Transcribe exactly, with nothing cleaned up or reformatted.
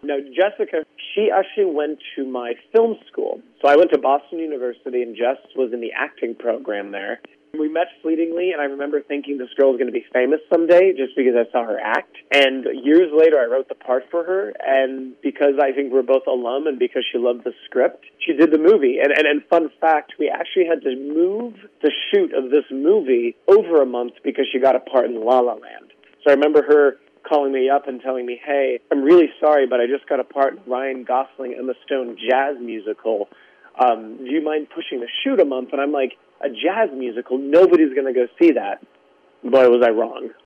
No, Jessica, she actually went to my film school. So I went to Boston University, and Jess was in the acting program there. We met fleetingly, and I remember thinking this girl was going to be famous someday just because I saw her act. And years later, I wrote the part for her, and because I think we're both alum and because she loved the script, she did the movie. And, and, and fun fact, we actually had to move the shoot of this movie over a month because she got a part in La La Land. So I remember her calling me up and telling me, hey, I'm really sorry, but I just got a part in Ryan Gosling Emma Stone jazz musical. Um, do you mind pushing the shoot a month? And I'm like, a jazz musical? Nobody's going to go see that. Boy, was I wrong.